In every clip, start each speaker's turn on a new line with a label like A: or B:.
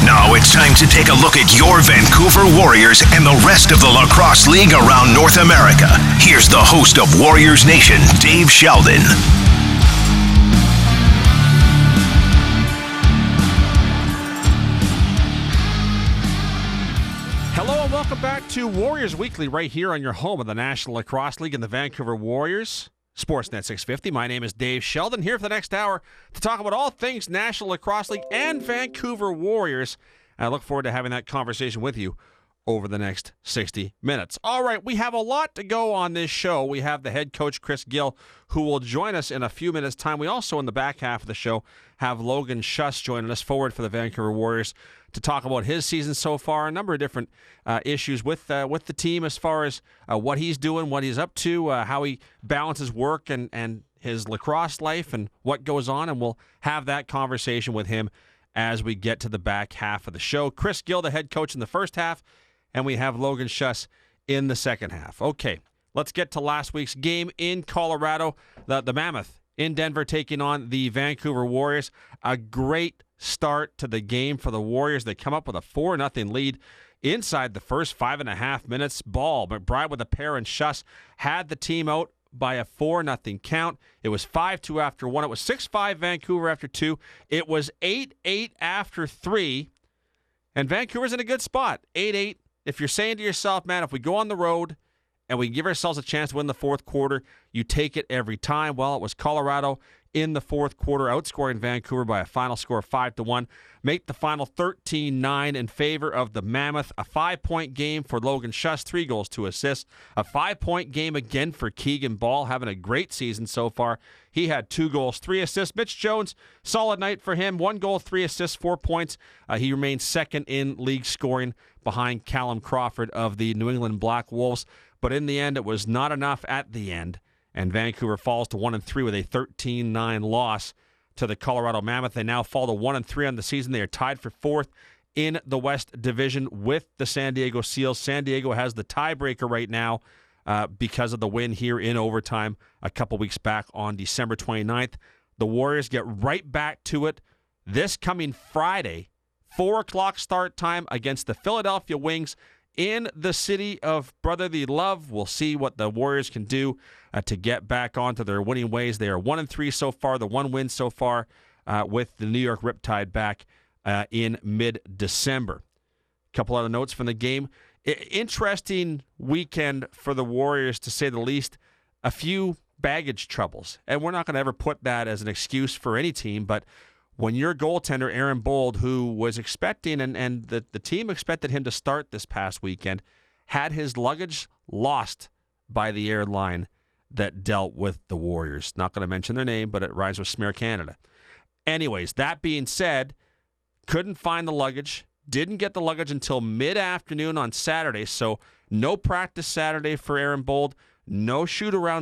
A: Now it's time to take a look at your Vancouver Warriors and the rest of the lacrosse league around North America. Here's the host of Warriors Nation, Dave Sheldon.
B: Hello and welcome back to Warriors Weekly right here on your home of the National Lacrosse League and the Vancouver Warriors. Sportsnet 650. My name is Dave Sheldon, here for the next hour to talk about all things National Lacrosse League and Vancouver Warriors. I look forward to having that conversation with you over the next 60 minutes. All right, we have a lot to go on this show. We have the head coach, Chris Gill, who will join us in a few minutes' time. We also, in the back half of the show, have Logan Schuss joining us, forward for the Vancouver Warriors, to talk about his season so far, a number of different issues with the team as far as what he's doing, what he's up to, how he balances work and his lacrosse life and what goes on, and we'll have that conversation with him as we get to the back half of the show. Chris Gill, the head coach in the first half, and we have Logan Schuss in the second half. Okay, let's get to last week's game in Colorado. The Mammoth in Denver taking on the Vancouver Warriors. A great start to the game for the Warriors. They come up with a 4-0 lead inside the first 5.5 minutes. Ball, McBride with a pair, and Schuss had the team out by a 4-0 count. It was 5-2 after 1. It was 6-5 Vancouver after 2. It was 8-8 after 3. And Vancouver's in a good spot. 8-8. If you're saying to yourself, man, if we go on the road and we give ourselves a chance to win the fourth quarter, you take it every time. Well, it was Colorado in the fourth quarter, outscoring Vancouver by a final score of 5-1. Make the final 13-9 in favor of the Mammoth. A 5-point game for Logan Schuss, 3 goals, 2 assists. A 5-point game again for Keegan Ball, having a great season so far. He had 2 goals, 3 assists. Mitch Jones, solid night for him. 1 goal, 3 assists, 4 points. He remains second in league scoring behind Callum Crawford of the New England Black Wolves. But in the end, it was not enough at the end, and Vancouver falls to 1-3 with a 13-9 loss to the Colorado Mammoth. They now fall to 1-3 on the season. They are tied for 4th in the West Division with the San Diego Seals. San Diego has the tiebreaker right now because of the win here in overtime a couple weeks back on December 29th. The Warriors get right back to it this coming Friday, 4 o'clock start time against the Philadelphia Wings in the city of brotherly love. We'll see what the Warriors can do to get back onto their winning ways. They are 1-3 so far, the 1 win so far with the New York Riptide back in mid-December. A couple other notes from the game. Interesting weekend for the Warriors, to say the least. A few baggage troubles, and we're not going to ever put that as an excuse for any team, but when your goaltender, Aaron Bold, who was expecting, and the team expected him to start this past weekend, had his luggage lost by the airline that dealt with the Warriors. Not going to mention their name, but it rhymes with Smear Canada. Anyways, that being said, couldn't find the luggage, didn't get the luggage until mid-afternoon on Saturday, so no practice Saturday for Aaron Bold. No shoot-around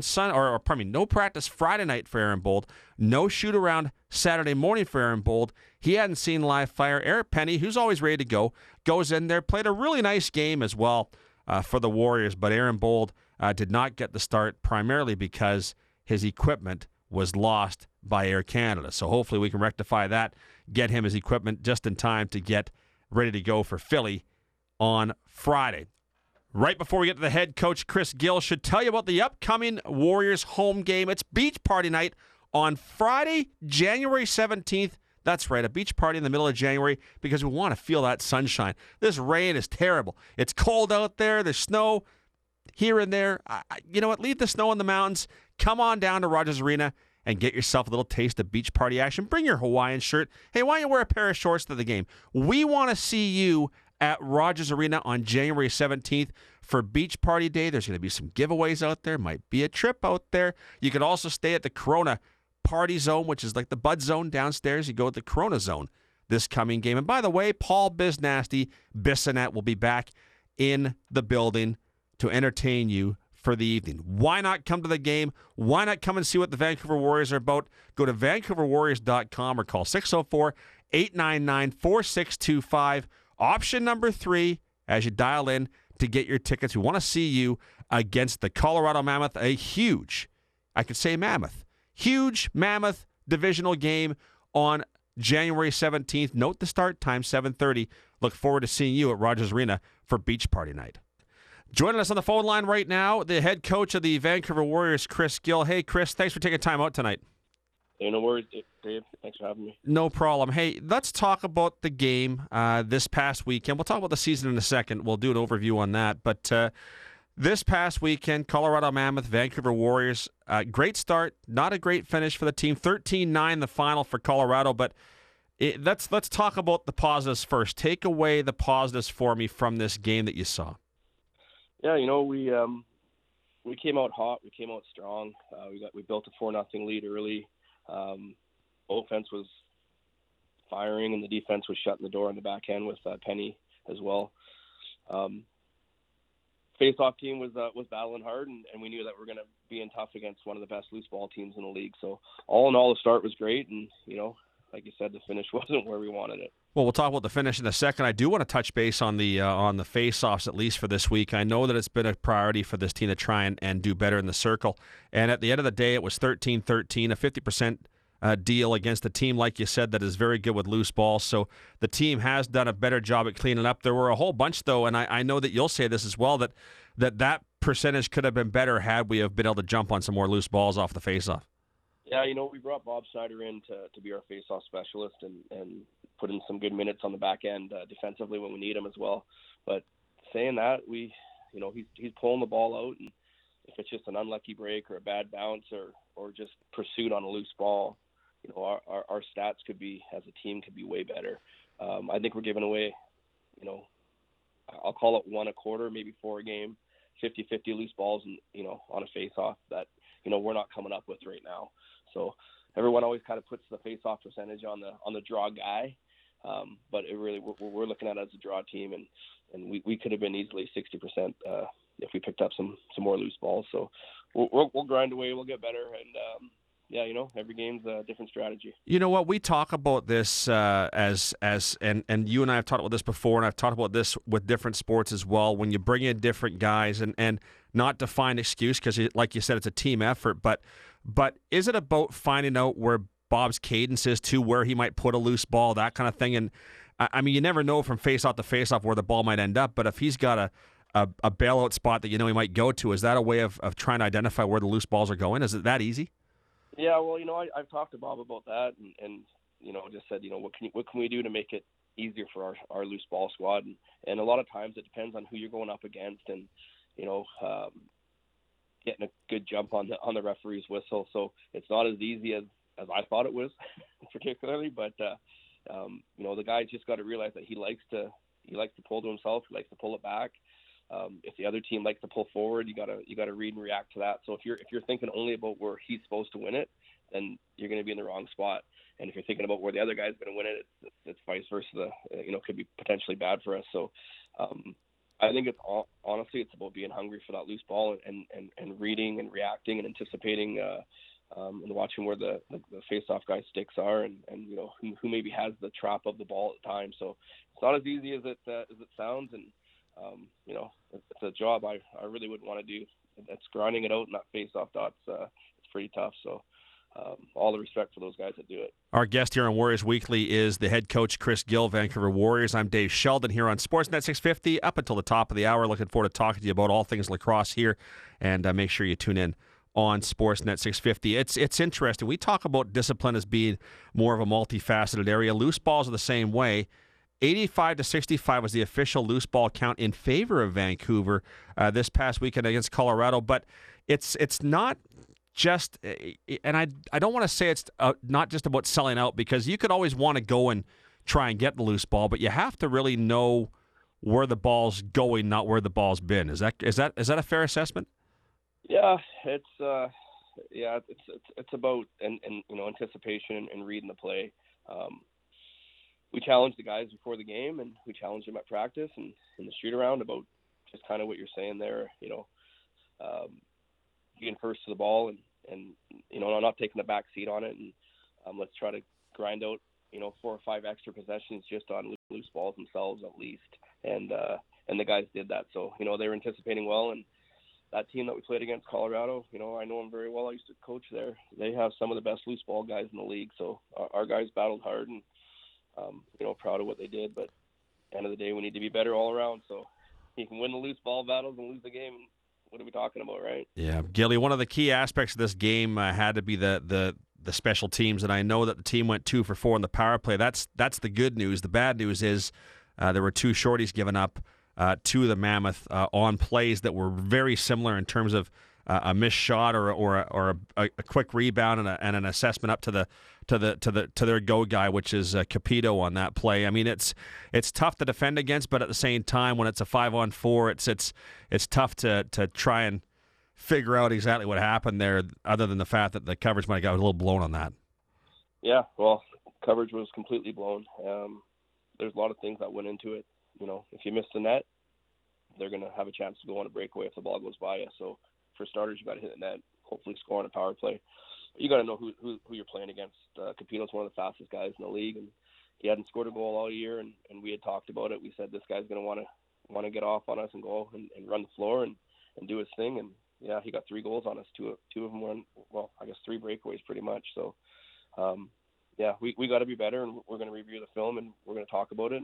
B: no practice Friday night for Aaron Bold. No shoot-around Saturday morning for Aaron Bold. He hadn't seen live fire. Eric Penny, who's always ready to go, goes in there, played a really nice game as well for the Warriors, but Aaron Bold did not get the start, primarily because his equipment was lost by Air Canada. So hopefully we can rectify that, get him his equipment just in time to get ready to go for Philly on Friday. Right before we get to the head coach, Chris Gill should tell you about the upcoming Warriors home game. It's beach party night on Friday, January 17th. That's right, a beach party in the middle of January, because we want to feel that sunshine. This rain is terrible. It's cold out there. There's snow here and there. You know what? Leave the snow in the mountains. Come on down to Rogers Arena and get yourself a little taste of beach party action. Bring your Hawaiian shirt. Hey, why don't you wear a pair of shorts to the game? We want to see you at Rogers Arena on January 17th for Beach Party Day. There's going to be some giveaways out there. Might be a trip out there. You could also stay at the Corona Party Zone, which is like the Bud Zone downstairs. You go at the Corona Zone this coming game. And by the way, Paul Biznasty Bissonette will be back in the building to entertain you for the evening. Why not come to the game? Why not come and see what the Vancouver Warriors are about? Go to VancouverWarriors.com or call 604-899-4625. Option number 3 as you dial in to get your tickets. We want to see you against the Colorado Mammoth, a huge, I could say mammoth, huge mammoth divisional game on January 17th. Note the start time, 7:30. Look forward to seeing you at Rogers Arena for Beach Party Night. Joining us on the phone line right now, the head coach of the Vancouver Warriors, Chris Gill. Hey, Chris, thanks for taking time out tonight.
C: Hey, no worries, Dave. Thanks for having me.
B: No problem. Hey, let's talk about the game this past weekend. We'll talk about the season in a second. We'll do an overview on that. But this past weekend, Colorado Mammoth, Vancouver Warriors, great start, not a great finish for the team. 13-9 the final for Colorado. But let's talk about the positives first. Take away the positives for me from this game that you saw.
C: Yeah, we came out hot. We came out strong. We built a 4-0 lead early. Offense was firing, and the defense was shutting the door on the back end with Penny as well. Face-off team was battling hard, and we knew that we were going to be in tough against one of the best loose ball teams in the league. So all in all, the start was great, and like you said, the finish wasn't where we wanted it.
B: Well, we'll talk about the finish in a second. I do want to touch base on the face-offs, at least for this week. I know that it's been a priority for this team to try and do better in the circle. And at the end of the day, it was 13-13, a 50% deal against a team, like you said, that is very good with loose balls. So the team has done a better job at cleaning up. There were a whole bunch, though, and I know that you'll say this as well, that percentage could have been better had we have been able to jump on some more loose balls off the face-off.
C: Yeah, we brought Bob Snyder in to be our face-off specialist and put in some good minutes on the back end defensively when we need him as well. But saying that, he's pulling the ball out, and if it's just an unlucky break or a bad bounce or just pursuit on a loose ball, our stats could be, as a team, could be way better. I think we're giving away, I'll call it 1 a quarter, maybe 4 a game, 50-50 loose balls, and on a face-off that we're not coming up with right now. So everyone always kind of puts the face-off percentage on the draw guy, but it really we're looking at it as a draw team, and we could have been easily 60% if we picked up some more loose balls. So we'll grind away, we'll get better, and every game's a different strategy. You know
B: what? We talk about this and you and I have talked about this before, and I've talked about this with different sports as well. When you bring in different guys, and not to find excuse, because like you said, it's a team effort, but is it about finding out where Bob's cadence is to where he might put a loose ball, that kind of thing? And I mean, you never know from face-off to face-off where the ball might end up, but if he's got a bailout spot that he might go to, is that a way of trying to identify where the loose balls are going? Is it that easy?
C: Yeah, well, I've talked to Bob about that, and just said, what can we do to make it easier for our loose ball squad? And a lot of times it depends on who you're going up against, and getting a good jump on the referee's whistle. So it's not as easy as I thought it was, particularly. But the guy's just got to realize that he likes to pull to himself. He likes to pull it back. If the other team likes to pull forward, you gotta read and react to that. So if you're thinking only about where he's supposed to win it, then you're going to be in the wrong spot. And if you're thinking about where the other guy's going to win it, it's vice versa. Could be potentially bad for us. So I think honestly it's about being hungry for that loose ball and reading and reacting and anticipating and watching where the face-off guy's sticks are and who maybe has the trap of the ball at the time. So it's not as easy as it sounds, and it's a job I really wouldn't want to do. It's grinding it out in that face-off dots. It's pretty tough. So all the respect for those guys that do it.
B: Our guest here on Warriors Weekly is the head coach, Chris Gill, Vancouver Warriors. I'm Dave Sheldon here on Sportsnet 650 up until the top of the hour. Looking forward to talking to you about all things lacrosse here, and make sure you tune in on Sportsnet 650. It's interesting. We talk about discipline as being more of a multifaceted area. Loose balls are the same way. 85-65 was the official loose ball count in favor of Vancouver this past weekend against Colorado, but it's not just, and I don't want to say it's not just about selling out, because you could always want to go and try and get the loose ball, but you have to really know where the ball's going, not where the ball's been. Is that a fair assessment?
C: Yeah, it's about and anticipation and reading the play. We challenged the guys before the game, and we challenged them at practice and in the shoot around about just kind of what you're saying there. Being first to the ball and not taking the back seat on it, and let's try to grind out 4 or 5 extra possessions just on loose balls themselves at least. And the guys did that, so they were anticipating well, and that team that we played against, Colorado, I know them very well. I used to coach there. They have some of the best loose ball guys in the league. So our guys battled hard, and proud of what they did. But end of the day, we need to be better all around. So you can win the loose ball battles and lose the game. What are we talking about, right?
B: Yeah, Gilly, one of the key aspects of this game had to be the special teams, and I know that the team went 2 for 4 in the power play. That's the good news. The bad news is there were 2 shorties given up to the Mammoth on plays that were very similar in terms of a missed shot or a quick rebound and an assessment up to their go guy, which is Capito on that play. I mean, it's tough to defend against, but at the same time, when it's a 5-on-4, it's tough to try and figure out exactly what happened there, other than the fact that the coverage might have got a little blown on that.
C: Yeah, well, coverage was completely blown. There's a lot of things that went into it. If you miss the net, they're going to have a chance to go on a breakaway if the ball goes by you. So for starters, you got to hit the net, hopefully score on a power play. You got to know who you're playing against. Capito's one of the fastest guys in the league, and he hadn't scored a goal all year, and we had talked about it. We said this guy's going to want to get off on us and go and run the floor and do his thing. And yeah, he got 3 goals on us. Two of them were, 3 breakaways pretty much. So yeah, we got to be better, and we're going to review the film and we're going to talk about it.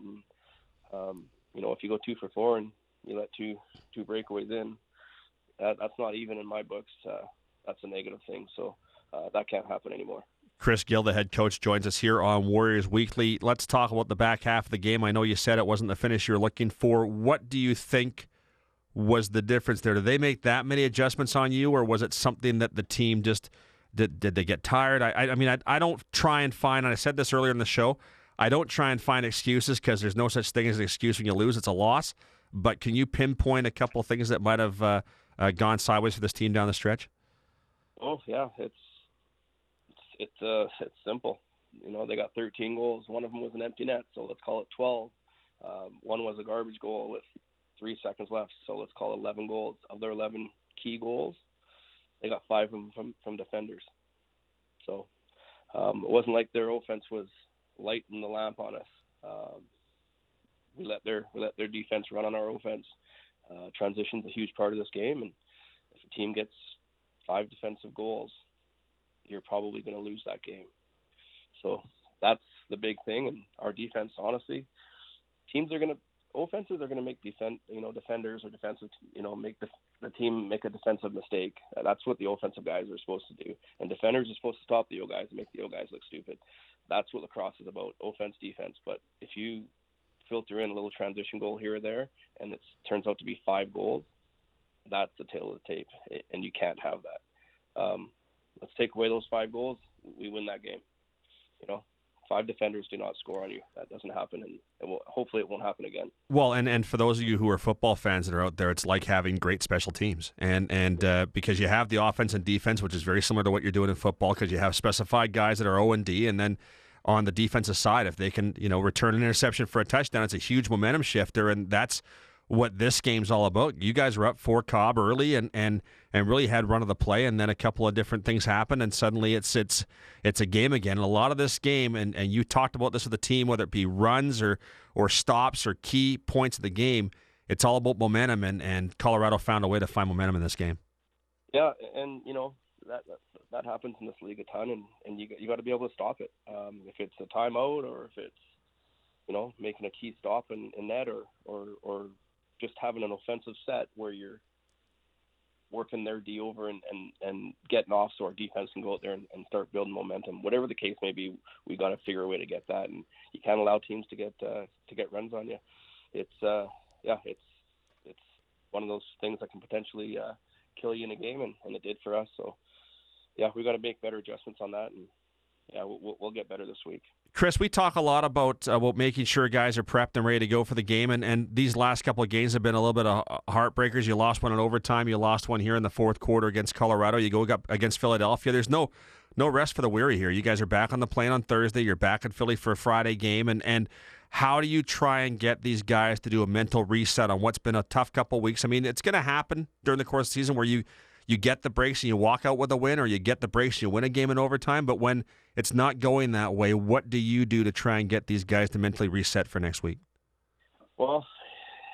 C: And if you go 2 for 4 and you let two breakaways in, that's not even in my books. That's a negative thing. So that can't happen anymore.
B: Chris Gill, the head coach, joins us here on Warriors Weekly. Let's talk about the back half of the game. I know you said it wasn't the finish you were looking for. What do you think was the difference there? Did they make that many adjustments on you, or was it something that the team just did they get tired? I mean, I don't try and find, and I said this earlier in the show, I don't try and find excuses, because there's no such thing as an excuse when you lose. It's a loss. But can you pinpoint a couple of things that might have gone sideways for this team down the stretch?
C: Oh yeah, it's simple. They got 13 goals. One of them was an empty net, so let's call it 12. One was a garbage goal with 3 seconds left, so let's call it 11 goals. Of their 11 key goals, they got 5 of them from defenders. So it wasn't like their offense was lighting the lamp on us. We let their defense run on our offense. Transition's a huge part of this game, and if a team gets 5 defensive goals, you're probably going to lose that game. So that's the big thing. And our defense, honestly, offenses are going to make defenders or defensive, make the team make a defensive mistake. That's what the offensive guys are supposed to do. And defenders are supposed to stop the O guys and make the O guys look stupid. That's what lacrosse is about, offense, defense. But if you filter in a little transition goal here or there, and it turns out to be 5 goals, that's the tail of the tape, and you can't have that. Let's take away those 5 goals, we win that game. 5 defenders do not score on you. That doesn't happen, and hopefully it won't happen again.
B: Well, and for those of you who are football fans that are out there, it's like having great special teams, and because you have the offense and defense, which is very similar to what you're doing in football, because you have specified guys that are O&D, and then on the defensive side, if they can, return an interception for a touchdown, it's a huge momentum shifter, and that's what this game's all about. You guys were up 4 Cobb early and really had run of the play, and then a couple of different things happened, and suddenly it's a game again. And a lot of this game, and you talked about this with the team, whether it be runs or stops or key points of the game, it's all about momentum, and Colorado found a way to find momentum in this game.
C: Yeah, and that happens in this league a ton, and you got to be able to stop it. If it's a timeout, or if it's making a key stop in net, or just having an offensive set where you're working their D over and getting off so our defense can go out there and start building momentum. Whatever the case may be, we got to figure a way to get that, and you can't allow teams to get runs on you. It's one of those things that can potentially kill you in a game, and it did for us. So yeah, we got to make better adjustments on that, and yeah, we'll get better this week.
B: Chris, we talk a lot about making sure guys are prepped and ready to go for the game, and these last couple of games have been a little bit of heartbreakers. You lost one in overtime. You lost one here in the fourth quarter against Colorado. You go up against Philadelphia. There's no rest for the weary here. You guys are back on the plane on Thursday. You're back in Philly for a Friday game, and how do you try and get these guys to do a mental reset on what's been a tough couple of weeks? I mean, it's going to happen during the course of the season where you get the breaks and you walk out with a win, or you get the breaks and you win a game in overtime. But when it's not going that way, what do you do to try and get these guys to mentally reset for next week?
C: Well,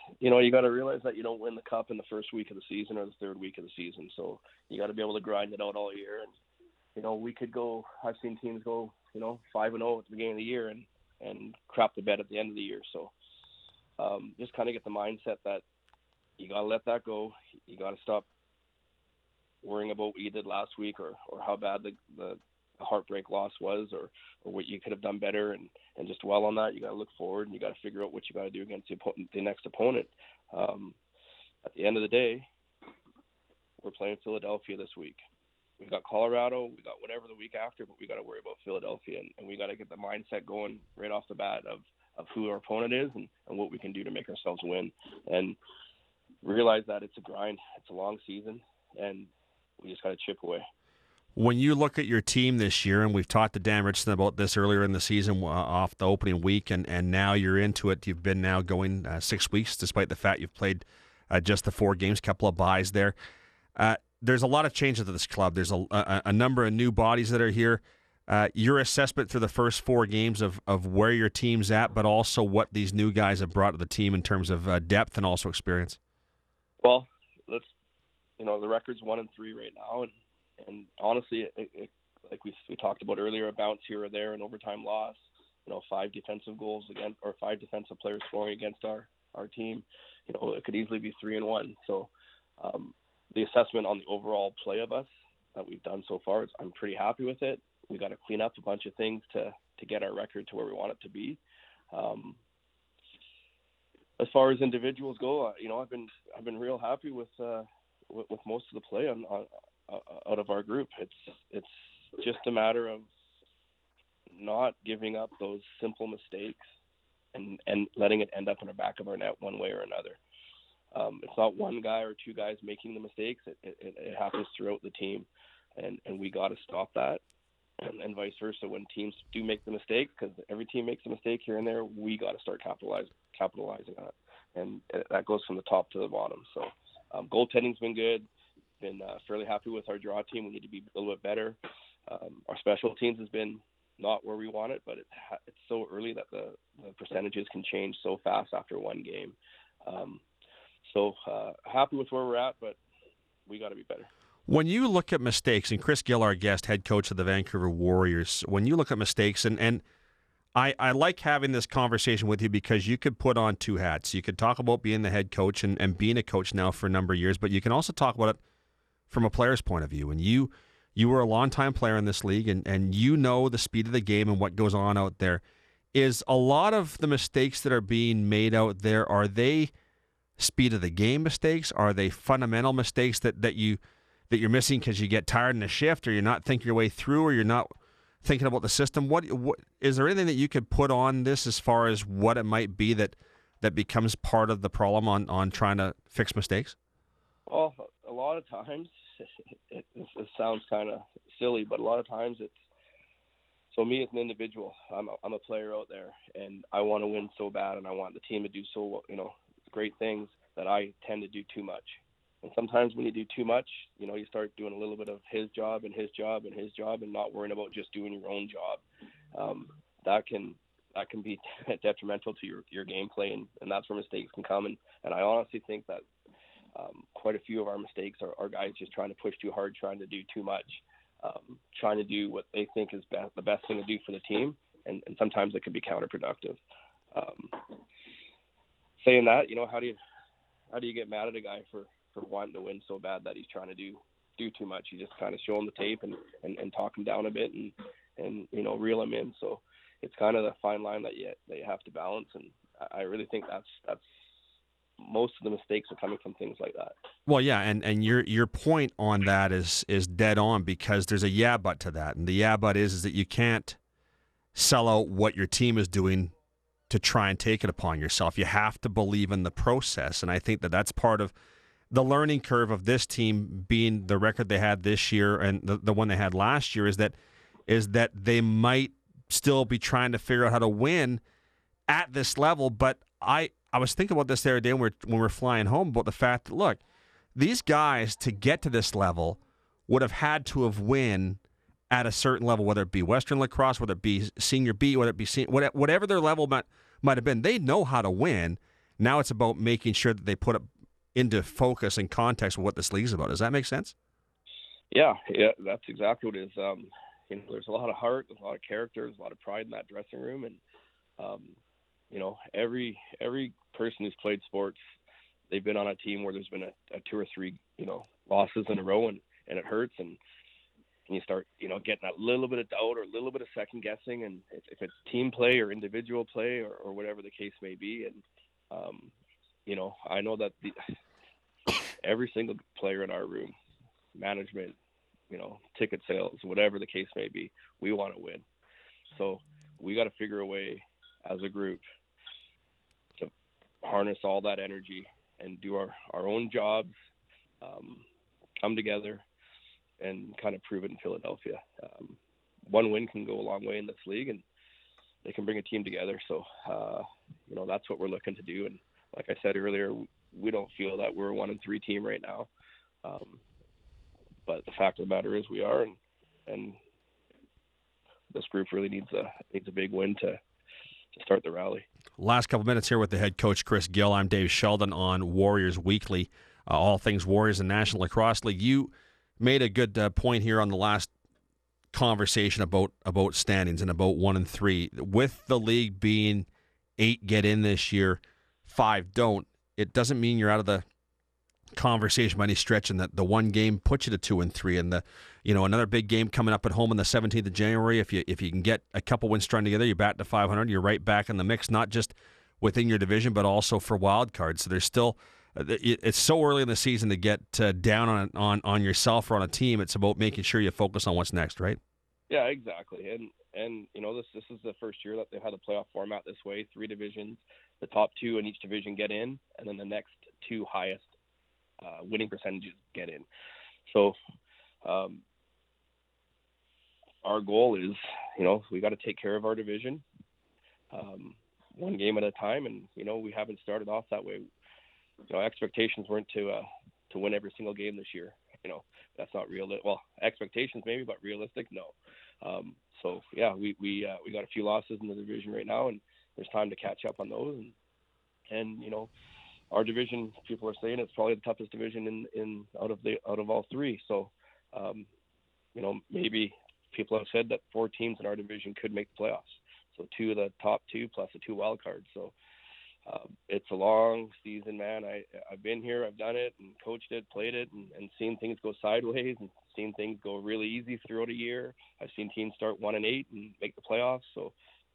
C: you got to realize that you don't win the cup in the first week of the season or the third week of the season. So you got to be able to grind it out all year. And, we could go, I've seen teams go, 5-0 at the beginning of the year and crap the bed at the end of the year. So just kind of get the mindset that you got to let that go. You got to stop worrying about what you did last week or how bad the heartbreak loss was or what you could have done better and just dwell on that. You got to look forward and you got to figure out what you got to do against the next opponent. At the end of the day, we're playing Philadelphia this week. We've got Colorado, we got whatever the week after, but we got to worry about Philadelphia and we got to get the mindset going right off the bat of who our opponent is and what we can do to make ourselves win and realize that it's a grind. It's a long season and we just got to chip away.
B: When you look at your team this year, and we've talked to Dan Richardson about this earlier in the season off the opening week, and now you're into it. You've been now going 6 weeks, despite the fact you've played just the 4 games, couple of byes there. There's a lot of changes to this club. There's a number of new bodies that are here. Your assessment through the first 4 games of where your team's at, but also what these new guys have brought to the team in terms of depth and also experience.
C: Well, the record's 1-3 right now, and honestly, it, like we talked about earlier, a bounce here or there, an overtime loss, 5 defensive goals against, or 5 defensive players scoring against our team, it could easily be 3-1. So the assessment on the overall play of us that we've done so far, I'm pretty happy with it. We got to clean up a bunch of things to get our record to where we want it to be. As far as individuals go, I've been real happy with most of the play on out of our group. It's just a matter of not giving up those simple mistakes and letting it end up in the back of our net one way or another. It's not one guy or 2 guys making the mistakes. It happens throughout the team, and we got to stop that, and vice versa. When teams do make the mistake, because every team makes a mistake here and there, we got to start capitalizing on it, and that goes from the top to the bottom. So goaltending's been good. Been fairly happy with our draw team. We need to be a little bit better. Our special teams has been not where we want it, but it's so early that the percentages can change so fast after one game. So happy with where we're at, but we got to be better.
B: When you look at mistakes, and Chris Gill, our guest, head coach of the Vancouver Warriors, when you look at mistakes, and I like having this conversation with you because you could put on 2 hats. You could talk about being the head coach and being a coach now for a number of years, but you can also talk about it from a player's point of view. And you were a longtime player in this league, and you know the speed of the game and what goes on out there. Is a lot of the mistakes that are being made out there, are they speed of the game mistakes? Are they fundamental mistakes that you're missing because you get tired in a shift, or you're not thinking your way through, or you're not thinking about the system? What is there anything that you could put on this as far as what it might be that becomes part of the problem on trying to fix mistakes?
C: Well, a lot of times it sounds kind of silly, but a lot of times it's, so me as an individual, I'm a player out there, and I want to win so bad, and I want the team to do so great things, that I tend to do too much. And sometimes when you do too much, you start doing a little bit of his job and his job and his job, and not worrying about just doing your own job. That can be detrimental to your gameplay, and that's where mistakes can come. And I honestly think that quite a few of our mistakes are guys just trying to push too hard, trying to do too much, trying to do what they think is the best thing to do for the team, and sometimes it can be counterproductive. Saying that, how do you get mad at a guy for wanting to win so bad that he's trying to do too much? You just kind of show him the tape and talk him down a bit and reel him in. So it's kind of the fine line that you have to balance, and I really think that's most of the mistakes are coming from things like that.
B: Well, yeah, and your point on that is dead on, because there's a yeah but to that, and the yeah but is that you can't sell out what your team is doing to try and take it upon yourself. You have to believe in the process, and I think that's part of the learning curve of this team, being the record they had this year and the one they had last year, is that they might still be trying to figure out how to win at this level. But I was thinking about this the other day when we're flying home, about the fact that, look, these guys, to get to this level, would have had to have win at a certain level, whether it be Western lacrosse, whether it be Senior B, whether it be whatever their level might have been. They know how to win. Now it's about making sure that they put it into focus and context with what this league is about. Does that make sense?
C: Yeah, that's exactly what it is. There's a lot of heart, there's a lot of character, there's a lot of pride in that dressing room, and every person who's played sports, they've been on a team where there's been a 2 or 3 losses in a row, and it hurts, and you start getting a little bit of doubt or a little bit of second guessing, and if it's team play or individual play or whatever the case may be, and I know that every single player in our room, management, ticket sales, whatever the case may be, we want to win. So we got to figure a way as a group to harness all that energy and do our own jobs, come together and kind of prove it in Philadelphia. One win can go a long way in this league, and they can bring a team together. So, that's what we're looking to do. And like I said earlier, we don't feel that we're a 1-3 team right now. But the fact of the matter is we are, and this group really needs a big win to start the rally.
B: Last couple minutes here with the head coach, Chris Gill. I'm Dave Sheldon on Warriors Weekly, all things Warriors and National Lacrosse League. You made a good point here on the last conversation about standings and about 1-3. With the league being 8 get in this year, 5 don't, it doesn't mean you're out of the conversation by any stretch, and that the one game puts you to 2-3, and another big game coming up at home on the 17th of January. If you can get a couple wins strung together, you're batting to 500. You're right back in the mix, not just within your division, but also for wild cards. So there's still, it's so early in the season to get down on yourself or on a team. It's about making sure you focus on what's next, right?
C: Yeah, exactly. And this is the first year that they've had a playoff format this way. 3 divisions, the top 2 in each division get in, and then the next 2 highest winning percentages get in. So our goal is, we got to take care of our division, one game at a time, and we haven't started off that way. Expectations weren't to win every single game this year. That's not real. Well, expectations maybe, but realistic, no. So yeah, we got a few losses in the division right now, and there's time to catch up on those. And our division, people are saying it's probably the toughest division in out of all 3. So, maybe people have said that 4 teams in our division could make the playoffs. So 2 of the top 2 plus the 2 wild cards. So it's a long season, man. I've been here, I've done it, and coached it, played it, and seen things go sideways, and seen things go really easy throughout a year. I've seen teams start 1-8 and make the playoffs. So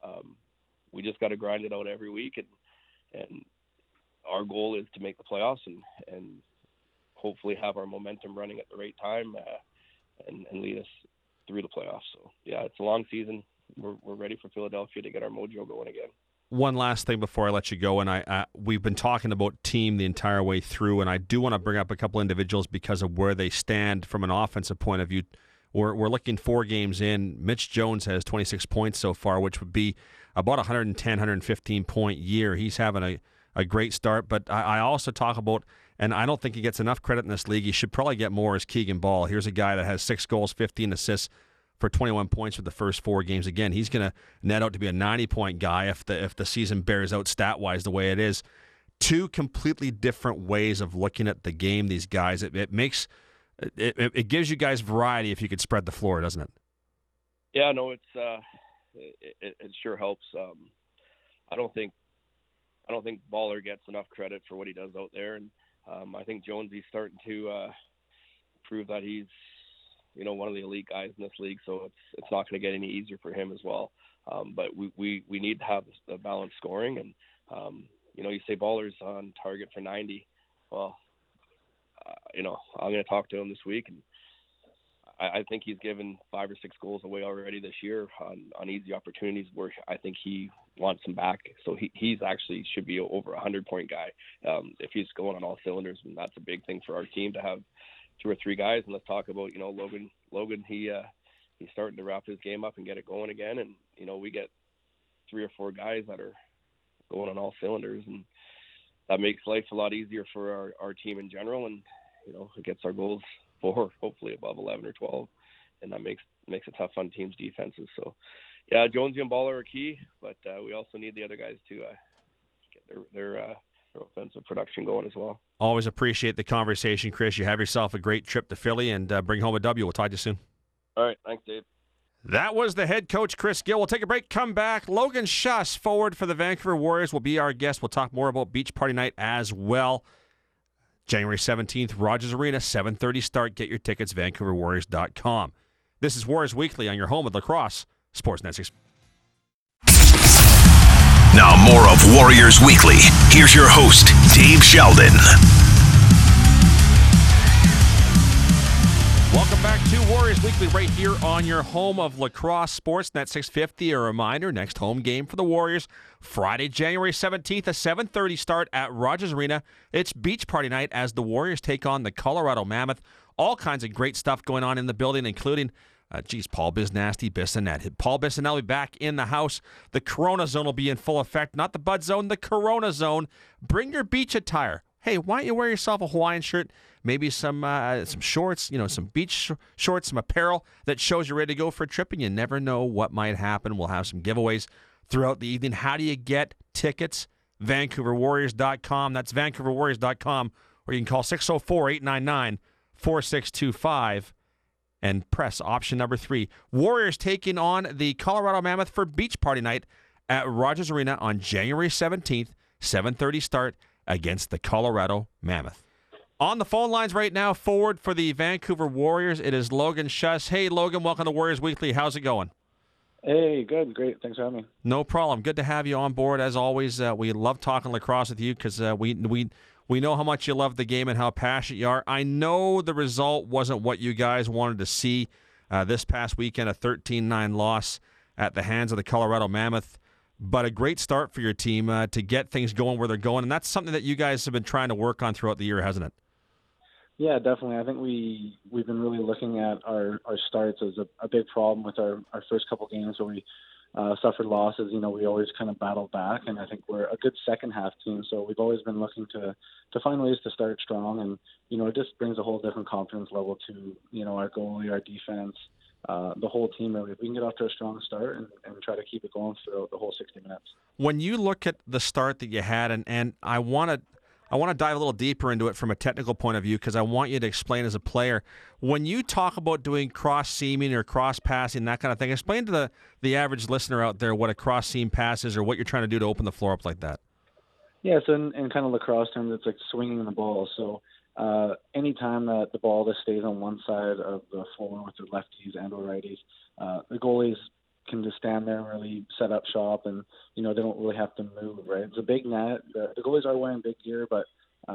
C: we just got to grind it out every week, and our goal is to make the playoffs and hopefully have our momentum running at the right time and lead us through the playoffs. So yeah, it's a long season. We're ready for Philadelphia to get our mojo going again.
B: One last thing before I let you go, and we've been talking about team the entire way through, and I do want to bring up a couple individuals because of where they stand from an offensive point of view. We're looking 4 games in. Mitch Jones has 26 points so far, which would be about 110, 115 point year. He's having a great start, but I also talk about, and I don't think he gets enough credit in this league, he should probably get more, is Keegan Ball. Here's a guy that has 6 goals, 15 assists for 21 points for the first 4 games. Again, he's going to net out to be a 90-point guy if the season bears out stat-wise the way it is. 2 completely different ways of looking at the game, these guys. It makes it gives you guys variety if you could spread the floor, doesn't it?
C: Yeah, no, it sure helps. I don't think Baller gets enough credit for what he does out there, and I think Jonesy's starting to prove that he's one of the elite guys in this league. So it's not going to get any easier for him as well. But we need to have the balanced scoring, and you say Baller's on target for 90. Well, I'm going to talk to him this week, and I think he's given 5 or 6 goals away already this year on easy opportunities where I think he wants them back. So he's actually should be over 100-point guy if he's going on all cylinders, and that's a big thing for our team to have 2 or 3 guys. And let's talk about Logan. He's starting to wrap his game up and get it going again, and we get 3 or 4 guys that are going on all cylinders, and that makes life a lot easier for our team in general, and it gets our goals for hopefully above 11 or 12, and that makes it tough on teams' defenses. So yeah, Jonesy and Baller are key, but we also need the other guys to get offensive production going as well.
B: Always appreciate the conversation, Chris. You have yourself a great trip to Philly and bring home a W. We'll talk to you soon.
C: All right. Thanks, Dave.
B: That was the head coach, Chris Gill. We'll take a break, come back. Logan Schuss, forward for the Vancouver Warriors, will be our guest. We'll talk more about Beach Party Night as well. January 17th, Rogers Arena, 7:30 start. Get your tickets, VancouverWarriors.com. This is Warriors Weekly on your home of lacrosse, Sportsnet 6.
A: Now more of Warriors Weekly. Here's your host, Dave Sheldon.
B: Welcome back to Warriors Weekly right here on your home of lacrosse, Sportsnet 650. A reminder, next home game for the Warriors, Friday, January 17th, a 7:30 start at Rogers Arena. It's Beach Party Night as the Warriors take on the Colorado Mammoth. All kinds of great stuff going on in the building, including Paul Bissonnette. Paul Bissonnette will be back in the house. The Corona Zone will be in full effect. Not the Bud Zone, the Corona Zone. Bring your beach attire. Hey, why don't you wear yourself a Hawaiian shirt, maybe some shorts, some beach shorts, some apparel that shows you're ready to go for a trip, and you never know what might happen. We'll have some giveaways throughout the evening. How do you get tickets? VancouverWarriors.com. That's VancouverWarriors.com, or you can call 604-899-4625 and press option number 3. Warriors taking on the Colorado Mammoth for Beach Party Night at Rogers Arena on January 17th, 7:30 start against the Colorado Mammoth. On the phone lines right now, forward for the Vancouver Warriors, it is Logan Schuss. Hey, Logan, welcome to Warriors Weekly. How's it going?
D: Hey, good, great. Thanks for having me.
B: No problem. Good to have you on board. As always, we love talking lacrosse with you because we know how much you love the game and how passionate you are. I know the result wasn't what you guys wanted to see this past weekend, a 13-9 loss at the hands of the Colorado Mammoth. But a great start for your team to get things going where they're going, and that's something that you guys have been trying to work on throughout the year, hasn't it?
D: Yeah, definitely. I think we've been really looking at our starts as a big problem with our first couple games where we suffered losses. We always kind of battled back, and I think we're a good second half team. So we've always been looking to find ways to start strong, and it just brings a whole different confidence level to our goalie, our defense. The whole team, really. If we can get off to a strong start and try to keep it going throughout the whole 60 minutes.
B: When you look at the start that you had, and I want to dive a little deeper into it from a technical point of view because I want you to explain as a player. When you talk about doing cross-seaming or cross-passing, that kind of thing, explain to the average listener out there what a cross-seam pass is or what you're trying to do to open the floor up like that.
D: Yeah, so in kind of lacrosse terms, it's like swinging the ball. So anytime that the ball just stays on one side of the floor with the lefties and or righties, the goalies can just stand there and really set up shop, and they don't really have to move. Right, it's a big net. The goalies are wearing big gear, but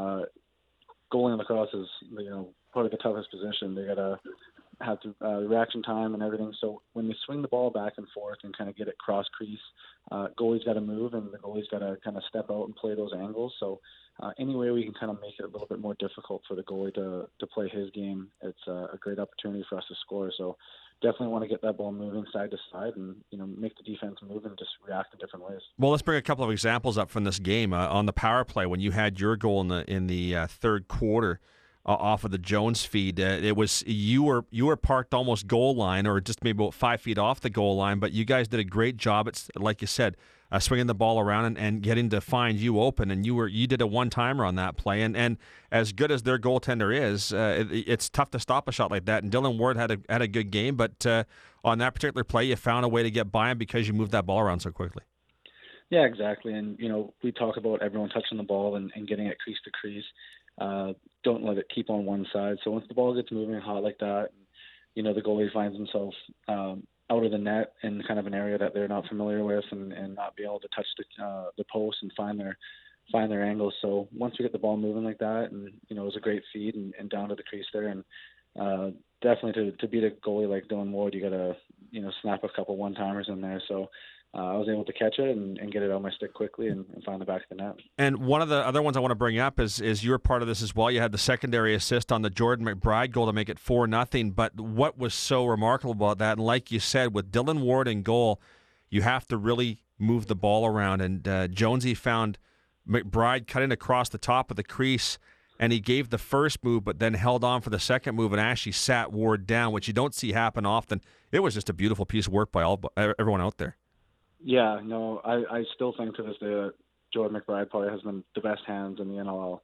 D: goalie in lacrosse is probably the toughest position. They gotta have to reaction time and everything. So when they swing the ball back and forth and kind of get it cross crease, goalie's got to move and the goalie's got to kind of step out and play those angles. So any way we can kind of make it a little bit more difficult for the goalie to play his game, it's a great opportunity for us to score. So definitely want to get that ball moving side to side and make the defense move and just react in different ways.
B: Well, let's bring a couple of examples up from this game. On the power play, when you had your goal in the third quarter, off of the Jones feed, it was you were parked almost goal line or just maybe about 5 feet off the goal line, but you guys did a great job. It's like you said, swinging the ball around and getting to find you open, and you did a one-timer on that play. And as good as their goaltender is, it's tough to stop a shot like that. And Dylan Ward had a good game, but on that particular play, you found a way to get by him because you moved that ball around so quickly.
D: Yeah, exactly. And we talk about everyone touching the ball and getting it crease to crease. Don't let it keep on one side. So once the ball gets moving hot like that, the goalie finds himself out of the net in kind of an area that they're not familiar with and not be able to touch the post and find their angles. So once we get the ball moving like that, and it was a great feed and down to the crease there, and definitely to beat a goalie like Dylan Ward, you got to snap a couple one-timers in there. So I was able to catch it and get it on my stick quickly and find the back of the net. And
B: one of the other ones I want to bring up is you're part of this as well. You had the secondary assist on the Jordan McBride goal to make it 4-0. But what was so remarkable about that, and like you said, with Dylan Ward in goal, you have to really move the ball around. And Jonesy found McBride cutting across the top of the crease, and he gave the first move but then held on for the second move and actually sat Ward down, which you don't see happen often. It was just a beautiful piece of work by everyone out there.
D: Yeah, no, I still think to this day that Jordan McBride probably has the best hands in the NLL.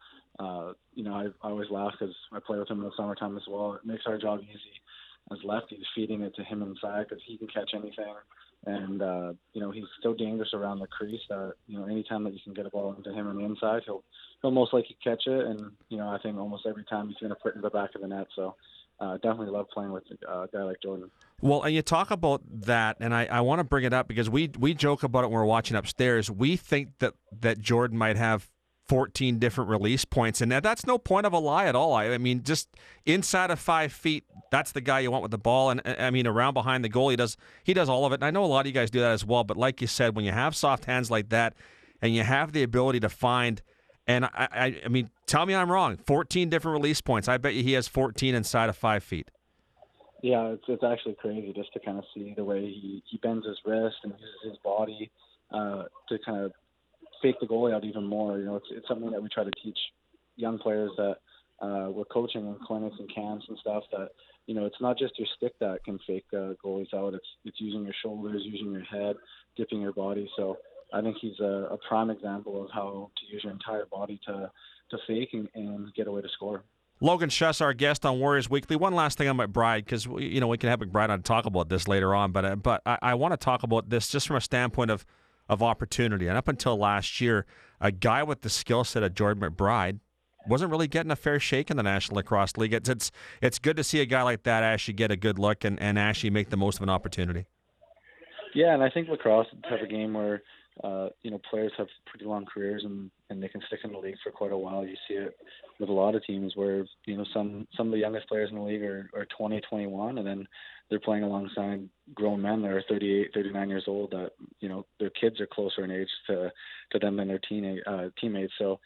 D: I always laugh because I play with him in the summertime as well. It makes our job easy as lefties, feeding it to him inside because he can catch anything. And, he's so dangerous around the crease that, anytime that you can get a ball into him on the inside, he'll most likely catch it. And, I think almost every time he's going to put it in the back of the net. So definitely love playing with a guy like Jordan.
B: Well, and you talk about that, and I want to bring it up because we joke about it when we're watching upstairs. We think that Jordan might have 14 different release points, and that's no point of a lie at all. I mean, just inside of 5 feet, that's the guy you want with the ball. And I mean, around behind the goal, he does all of it. And I know a lot of you guys do that as well. But like you said, when you have soft hands like that, and you have the ability to find, and I mean, tell me I'm wrong. 14 different release points. I bet you he has 14 inside of 5 feet.
D: Yeah, it's actually crazy just to kind of see the way he bends his wrist and uses his body to kind of fake the goalie out even more. It's something that we try to teach young players that we're coaching in clinics and camps and stuff, that it's not just your stick that can fake goalies out. It's using your shoulders, using your head, dipping your body. So I think he's a prime example of how to use your entire body to fake and get away to score.
B: Logan Schuss, our guest on Warriors Weekly. One last thing on McBride, because we can have McBride on to talk about this later on, but I want to talk about this just from a standpoint of opportunity. And up until last year, a guy with the skill set of Jordan McBride wasn't really getting a fair shake in the National Lacrosse League. It's good to see a guy like that actually get a good look and actually make the most of an opportunity.
D: Yeah, and I think lacrosse is the type of game where players have pretty long careers and they can stick in the league for quite a while. You see it with a lot of teams where, some of the youngest players in the league are 20, 21, and then they're playing alongside grown men that are 38, 39 years old that, their kids are closer in age to them than their teammates. So,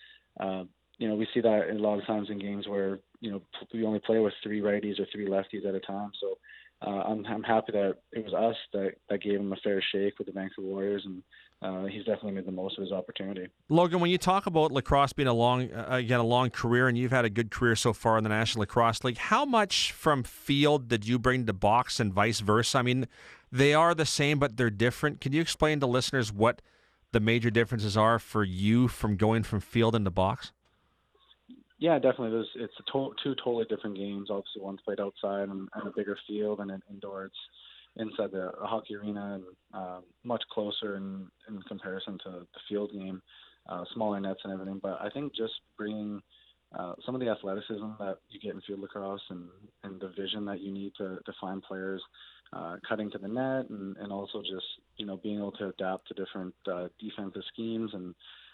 D: we see that a lot of times in games where, we only play with 3 righties or 3 lefties at a time. So I'm happy that it was us that gave him a fair shake with the Vancouver Warriors, and he's definitely made the most of his opportunity.
B: Logan, when you talk about lacrosse being a long career, and you've had a good career so far in the National Lacrosse League, how much from field did you bring to box and vice versa? I mean, they are the same, but they're different. Can you explain to listeners what the major differences are for you from going from field into box?
D: Yeah, definitely. It's two totally different games. Obviously, one's played outside and a bigger field, and then indoor it's inside the hockey arena and much closer in comparison to the field game, smaller nets and everything. But I think just bringing some of the athleticism that you get in field lacrosse and the vision that you need to find players cutting to the net and also just, being able to adapt to different defensive schemes and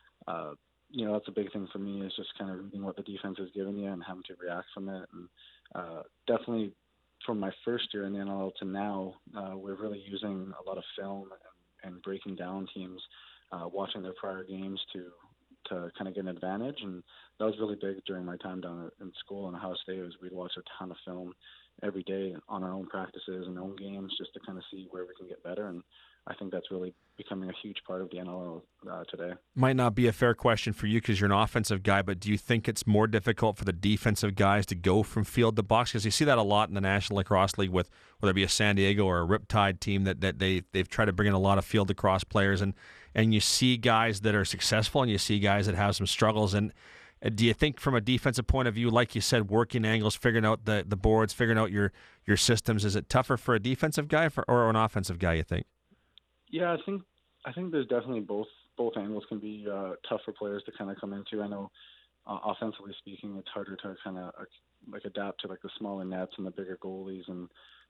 D: that's a big thing for me, is just kind of reading what the defense is giving you and having to react from it. And definitely from my first year in the NLL to now, we're really using a lot of film and breaking down teams, watching their prior games to kind of get an advantage. And that was really big during my time down in school in Ohio State. We'd watch a ton of film every day on our own practices and own games just to kind of see where we can get better. And I think that's really becoming a huge part of the NLL today.
B: Might not be a fair question for you because you're an offensive guy, but do you think it's more difficult for the defensive guys to go from field to box? Because you see that a lot in the National Lacrosse League with whether it be a San Diego or a Riptide team that they've tried to bring in a lot of field lacrosse players, and you see guys that are successful and you see guys that have some struggles. And do you think from a defensive point of view, like you said, working angles, figuring out the boards, figuring out your systems, is it tougher for a defensive guy or an offensive guy, you think?
D: Yeah, I think there's definitely both angles can be tough for players to kind of come into. I know offensively speaking, it's harder to kind of adapt to the smaller nets and the bigger goalies, and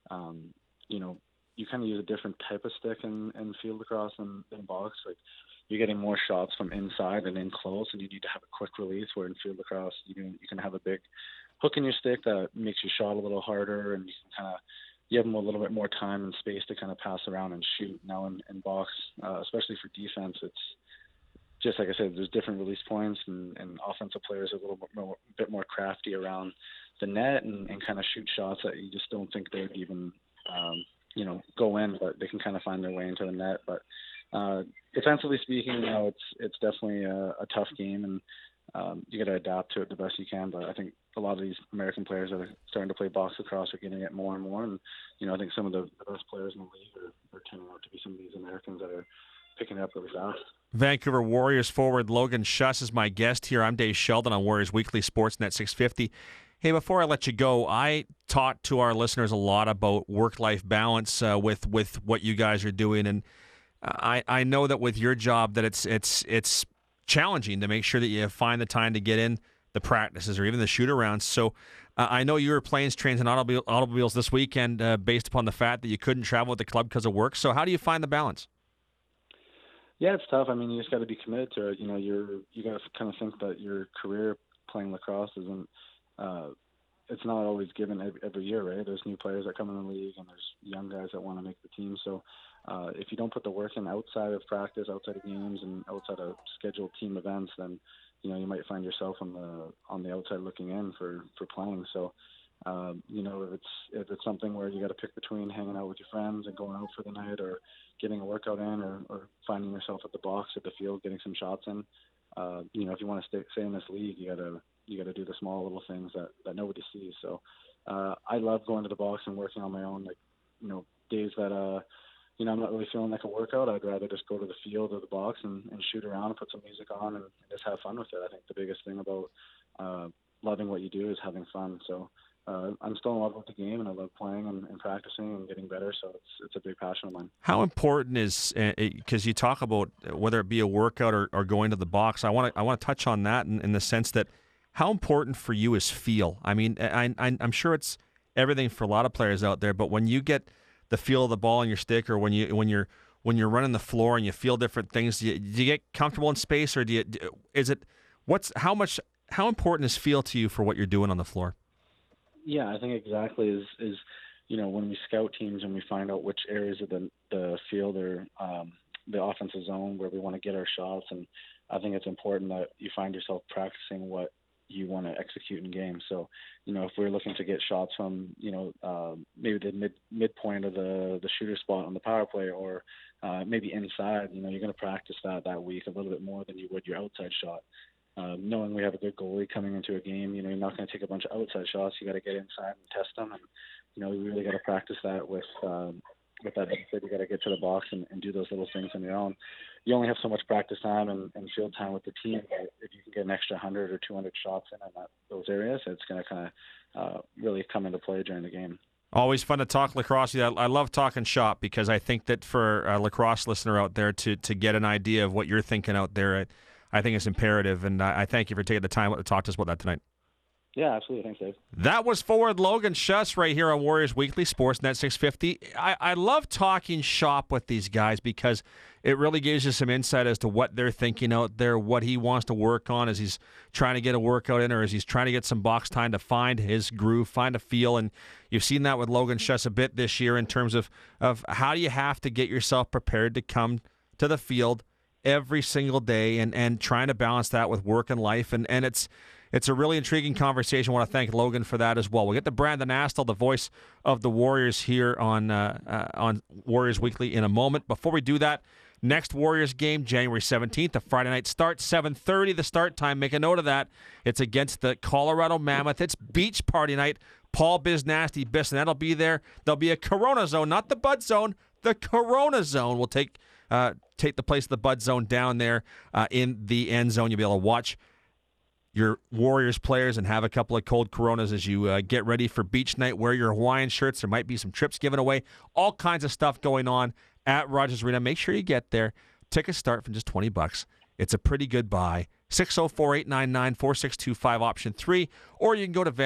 D: you kind of use a different type of stick in field lacrosse than box. Like you're getting more shots from inside and in close, and you need to have a quick release. Where in field lacrosse, you can have a big hook in your stick that makes your shot a little harder, and you have them a little bit more time and space to kind of pass around and shoot. Now in box, especially for defense, it's just like I said, there's different release points, and offensive players are a bit more crafty around the net and kind of shoot shots that you just don't think they'd even go in, but they can kind of find their way into the net. But defensively speaking, it's definitely a tough game, and you got to adapt to it the best you can. But I think a lot of these American players that are starting to play box lacrosse are getting it more and more. And I think some of the best players in the league are turning out to be some of these Americans that are picking it up really fast.
B: Vancouver Warriors forward Logan Schuss is my guest here. I'm Dave Sheldon on Warriors Weekly Sportsnet 650. Hey, before I let you go, I talked to our listeners a lot about work-life balance with what you guys are doing, and I know that with your job that it's challenging to make sure that you find the time to get in the practices or even the shoot-arounds. So I know you were planes, trains, and automobiles this weekend based upon the fact that you couldn't travel with the club because of work. So how do you find the balance?
D: Yeah, it's tough. I mean, you just got to be committed to it. You know, you got to kind of think that your career playing lacrosse isn't. It's not always given every year, right? There's new players that come in the league, and there's young guys that want to make the team. So if you don't put the work in outside of practice, outside of games, and outside of scheduled team events, then you know you might find yourself on the outside looking in for playing. So you know, if it's something where you got to pick between hanging out with your friends and going out for the night, or getting a workout in, or finding yourself at the box at the field getting some shots in, you know, if you want to stay in this league, you got to do the small little things that nobody sees. So I love going to the box and working on my own. Like, you know, days that you know, I'm not really feeling like a workout, I'd rather just go to the field or the box and shoot around and put some music on and just have fun with it. I think the biggest thing about loving what you do is having fun. So I'm still in love with the game, and I love playing and practicing and getting better. So it's a big passion of mine. How
B: important is, because you talk about whether it be a workout or going to the box, I want to touch on that in the sense that how important for you is feel. I mean, I'm sure it's everything for a lot of players out there, but when you get the feel of the ball in your stick, or when you're running the floor and you feel different things, do you get comfortable in space, or how important is feel to you for what you're doing on the floor?
D: Yeah, I think exactly is you know, when we scout teams and we find out which areas of the field or the offensive zone where we want to get our shots, and I think it's important that you find yourself practicing what you want to execute in games. So, you know, if we're looking to get shots from, you know, maybe the midpoint of the shooter spot on the power play, or maybe inside, you know, you're going to practice that week a little bit more than you would your outside shot. Knowing we have a good goalie coming into a game, you know, you're not going to take a bunch of outside shots. You got to get inside and test them, and you know, you really got to practice that with that. You got to get to the box and do those little things on your own. You only have so much practice time and field time with the team. But if you can get an extra 100 or 200 shots in those areas, it's going to kind of really come into play during the game.
B: Always fun to talk lacrosse. I love talking shop, because I think that for a lacrosse listener out there to get an idea of what you're thinking out there, I think it's imperative, and I thank you for taking the time to talk to us about that tonight.
D: Yeah, absolutely. Thanks, Dave.
B: That was forward Logan Schuss right here on Warriors Weekly, Sportsnet 650. I love talking shop with these guys, because it really gives you some insight as to what they're thinking out there, what he wants to work on as he's trying to get a workout in, or as he's trying to get some box time to find his groove, find a feel. And you've seen that with Logan Schuss a bit this year in terms of how do you have to get yourself prepared to come to the field every single day, and trying to balance that with work and life. And it's a really intriguing conversation. I want to thank Logan for that as well. We'll get to Brandon Astle, the voice of the Warriors, here on Warriors Weekly in a moment. Before we do that, next Warriors game, January 17th, a Friday night start, 7:30 the start time. Make a note of that. It's against the Colorado Mammoth. It's beach party night. Paul Biznasty Bissonnette will be there. There'll be a Corona Zone, not the Bud Zone. The Corona Zone will take the place of the Bud Zone down there in the end zone. You'll be able to watch your Warriors players and have a couple of cold Coronas as you get ready for beach night. Wear your Hawaiian shirts. There might be some trips given away. All kinds of stuff going on at Rogers Arena. Make sure you get there. Tickets start from just $20. It's a pretty good buy. 604-899-4625 option 3, or you can go to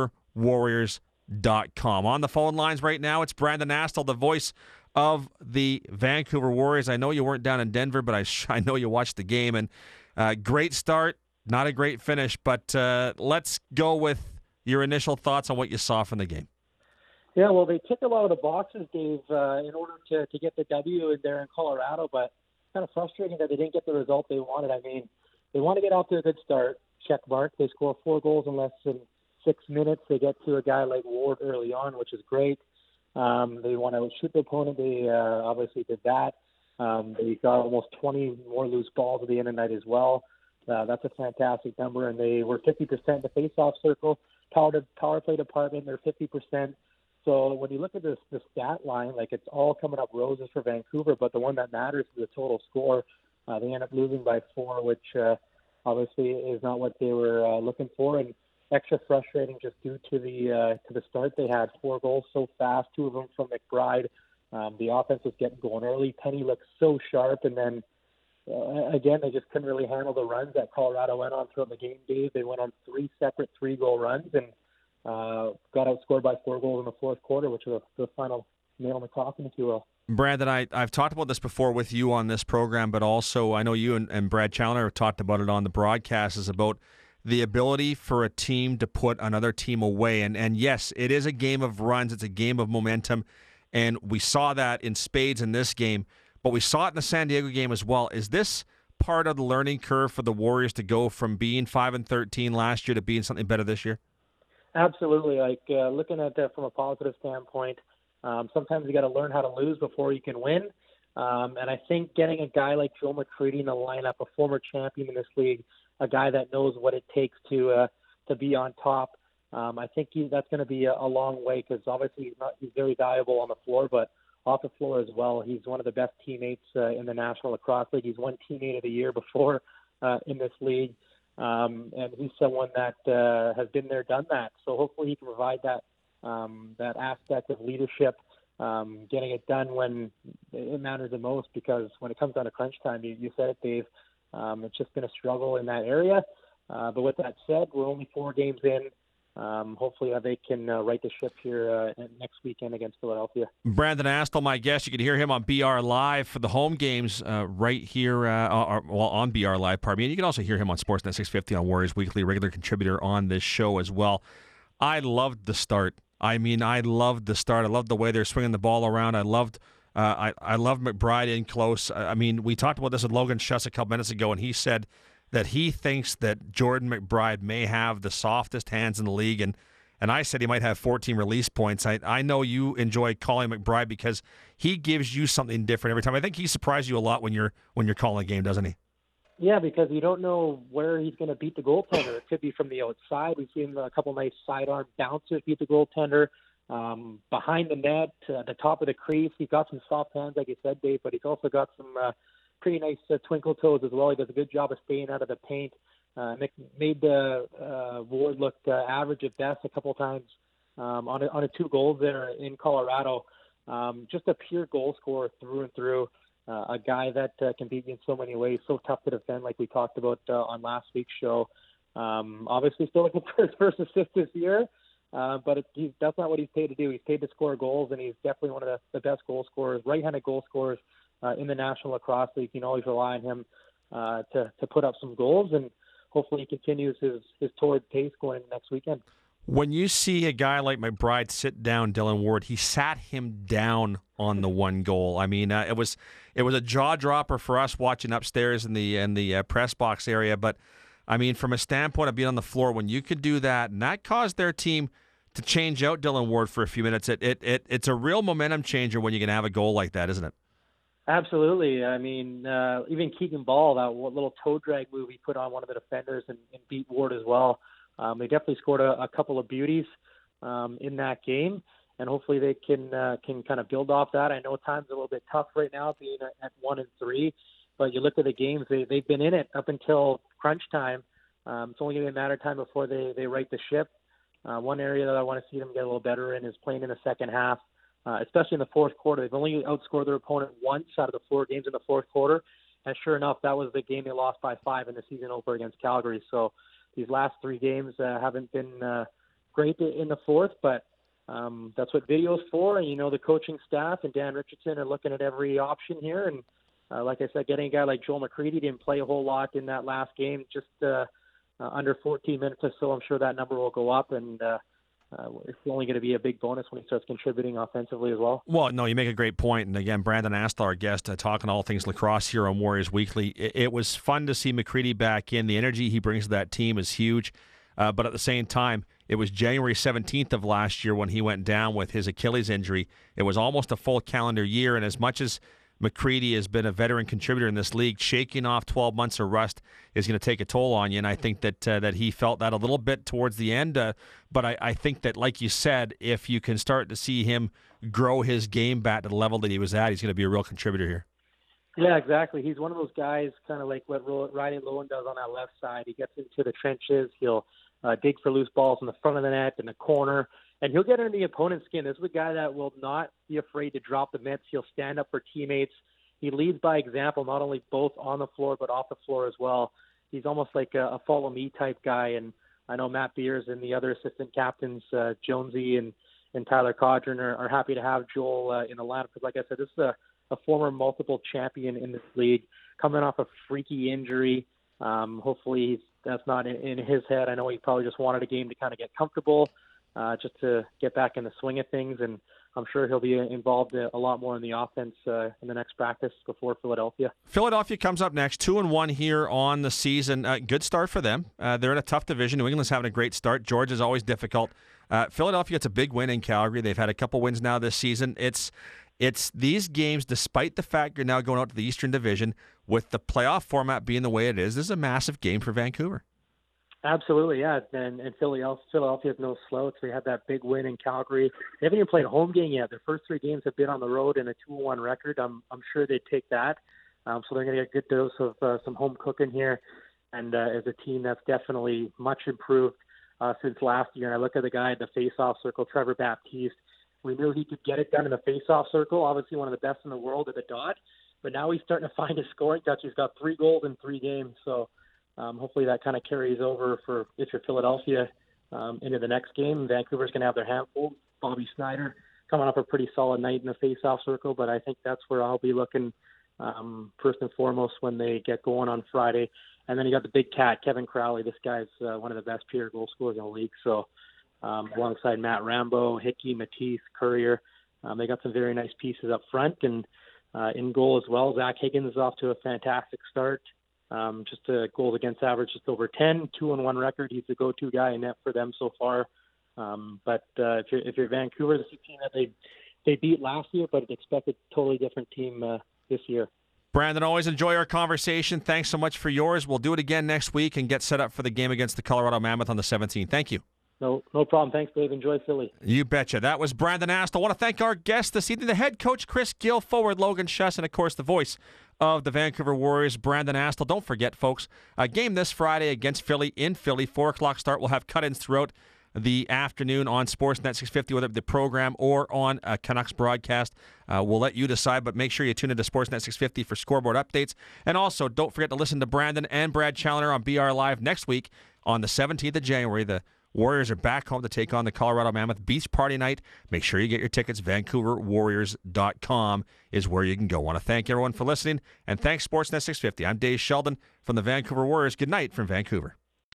B: VancouverWarriors.com. On the phone lines right now, it's Brandon Astle, the voice of the Vancouver Warriors. I know you weren't down in Denver, but I know you watched the game, and great start. Not a great finish, but let's go with your initial thoughts on what you saw from the game.
E: Yeah, well, they ticked a lot of the boxes, Dave, in order to get the W in there in Colorado, but kind of frustrating that they didn't get the result they wanted. I mean, they want to get off to a good start, check mark. They score 4 goals in less than 6 minutes. They get to a guy like Ward early on, which is great. They want to shoot the opponent. They obviously did that. They got almost 20 more loose balls at the end of the night as well. That's a fantastic number, and they were 50% in the face-off circle. Power play department, they're 50%. So when you look at the stat line, like it's all coming up roses for Vancouver, but the one that matters is the total score. They end up losing by 4, which obviously is not what they were looking for, and extra frustrating just due to the start they had. 4 goals so fast, 2 of them from McBride. The offense was getting going early. Penny looked so sharp, and then again, they just couldn't really handle the runs that Colorado went on throughout the game, Dave. They went on 3 separate 3-goal runs and got outscored by 4 goals in the fourth quarter, which was the final nail in the coffin, if you will.
B: Brandon, I've talked about this before with you on this program, but also I know you and Brad Challoner have talked about it on the broadcast, is about the ability for a team to put another team away. And yes, it is a game of runs. It's a game of momentum. And we saw that in spades in this game, but we saw it in the San Diego game as well. Is this part of the learning curve for the Warriors to go from being 5-13 last year to being something better this year?
E: Absolutely. Like looking at that from a positive standpoint, sometimes you got to learn how to lose before you can win. And I think getting a guy like Joe McCready in the lineup, a former champion in this league, a guy that knows what it takes to be on top, I think that's going to be a long way, because obviously he's very valuable on the floor, but off the floor as well. He's one of the best teammates in the National Lacrosse League. He's won Teammate of the Year before in this league. And he's someone that has been there, done that. So hopefully he can provide that aspect of leadership, getting it done when it matters the most, because when it comes down to crunch time, you said it, Dave, it's just been a struggle in that area. But with that said, we're only 4 games in. Hopefully they can right the ship here next weekend against Philadelphia.
B: Brandon Astle, my guest. You can hear him on BR Live for the home games right here, on BR Live, pardon me. And you can also hear him on Sportsnet 650 on Warriors Weekly, regular contributor on this show as well. I loved the start. I loved the start. I loved the way they're swinging the ball around. I loved McBride in close. We talked about this with Logan Schuss a couple minutes ago, and he said that he thinks that Jordan McBride may have the softest hands in the league, and I said he might have 14 release points. I know you enjoy calling McBride because he gives you something different every time. I think he surprised you a lot when you're calling a game, doesn't he?
E: Yeah, because you don't know where he's going to beat the goaltender. It could be from the outside. We've seen a couple nice sidearm bounces beat the goaltender. Behind the net, at the top of the crease, he's got some soft hands, like you said, Dave, but he's also got some pretty nice twinkle toes as well. He does a good job of staying out of the paint. Made Ward look average at best a couple times on a 2 goals there in Colorado. Just a pure goal scorer through and through. A guy that can beat you in so many ways, so tough to defend, like we talked about on last week's show. Obviously still looking for his first assist this year, but that's not what he's paid to do. He's paid to score goals, and he's definitely one of the best goal scorers, right-handed goal scorers in the National Lacrosse League. You can always rely on him to put up some goals, and hopefully he continues his torrid pace going into next weekend.
B: When you see a guy like McBride sit down Dylan Ward, he sat him down on the 1 goal. It was a jaw dropper for us watching upstairs in the press box area. But from a standpoint of being on the floor, when you could do that, and that caused their team to change out Dylan Ward for a few minutes, it's a real momentum changer when you can have a goal like that, isn't it?
E: Absolutely. Even Keegan Ball, that little toe drag move he put on one of the defenders and beat Ward as well. They definitely scored a couple of beauties in that game, and hopefully they can kind of build off that. I know time's a little bit tough right now, being at 1-3, but you look at the games, they've been in it up until crunch time. It's only going to be a matter of time before they right the ship. One area that I want to see them get a little better in is playing in the second half, especially in the fourth quarter. They've only outscored their opponent once out of the 4 games in the fourth quarter, and sure enough, that was the game they lost by 5 in the season opener against Calgary. So these last 3 games haven't been great in the fourth, but that's what video's for. And, the coaching staff and Dan Richardson are looking at every option here. And like I said, getting a guy like Joel McCready didn't play a whole lot in that last game, just under 14 minutes or so. I'm sure that number will go up, and it's only going to be a big bonus when he starts contributing offensively as well.
B: Well, no, you make a great point. And again, Brandon Astle, our guest, talking all things lacrosse here on Warriors Weekly. It was fun to see McCready back in. The energy he brings to that team is huge. But at the same time, it was January 17th of last year when he went down with his Achilles injury. It was almost a full calendar year. And as much as McCready has been a veteran contributor in this league. Shaking off 12 months of rust is going to take a toll on you, and I think that he felt that a little bit towards the end. But I think that, like you said, if you can start to see him grow his game back to the level that he was at, he's going to be a real contributor here.
E: Yeah, exactly. He's one of those guys, kind of like what Riley Lowen does on that left side. He gets into the trenches. He'll dig for loose balls in the front of the net, in the corner, and he'll get under the opponent's skin. This is a guy that will not be afraid to drop the mitts. He'll stand up for teammates. He leads by example, not only both on the floor but off the floor as well. He's almost like a follow-me type guy, and I know Matt Beers and the other assistant captains, Jonesy and Tyler Codron, are happy to have Joel in the lineup because, like I said, this is a former multiple champion in this league, coming off a freaky injury. Hopefully that's not in his head. I know he probably just wanted a game to kind of get comfortable, just to get back in the swing of things, and I'm sure he'll be involved a lot more in the offense in the next practice before Philadelphia.
B: Philadelphia comes up next, 2-1 here on the season. Good start for them. They're in a tough division. New England's having a great start. Georgia's always difficult. Philadelphia gets a big win in Calgary. They've had a couple wins now this season. It's these games, despite the fact you're now going out to the Eastern Division, with the playoff format being the way it is, this is a massive game for Vancouver.
E: Absolutely, yeah. And Philadelphia is no slouch. They had that big win in Calgary. They haven't even played a home game yet. Their first 3 games have been on the road and a 2-1 record. I'm sure they'd take that. So they're going to get a good dose of some home cooking here. And as a team that's definitely much improved since last year. And I look at the guy at the face-off circle, Trevor Baptiste. We knew he could get it done in the face-off circle. Obviously one of the best in the world at the dot. But now he's starting to find his scoring touch. He's got 3 goals in 3 games. So hopefully that kind of carries over if you're Philadelphia into the next game. Vancouver's going to have their handful. Bobby Snyder coming off a pretty solid night in the face-off circle, but I think that's where I'll be looking first and foremost when they get going on Friday. And then you got the big cat, Kevin Crowley. This guy's one of the best pure goal scorers in the league. So alongside Matt Rambo, Hickey, Matisse, Courier, they got some very nice pieces up front. And in goal as well, Zach Higgins is off to a fantastic start. Just a goals against average just over 10, 2-1 record. He's the go-to guy in net for them so far. But if you're Vancouver, this is a team that they beat last year, but expect a totally different team this year.
B: Brandon, always enjoy our conversation. Thanks so much for yours. We'll do it again next week and get set up for the game against the Colorado Mammoth on the 17th. Thank you.
E: No problem. Thanks, Dave. Enjoy Philly.
B: You betcha. That was Brandon Astle. I want to thank our guest this evening, the head coach, Chris Gill, forward Logan Schuss, and, of course, the voice of the Vancouver Warriors, Brandon Astle. Don't forget, folks, a game this Friday against Philly in Philly, 4 o'clock start. We'll have cut-ins throughout the afternoon on Sportsnet 650, whether it be the program or on a Canucks broadcast. We'll let you decide, but make sure you tune into Sportsnet 650 for scoreboard updates. And also, don't forget to listen to Brandon and Brad Challoner on BR Live next week on the 17th of January. The Warriors are back home to take on the Colorado Mammoth Beach Party Night. Make sure you get your tickets. VancouverWarriors.com is where you can go. I want to thank everyone for listening, and thanks Sportsnet 650. I'm Dave Sheldon from the Vancouver Warriors. Good night from Vancouver.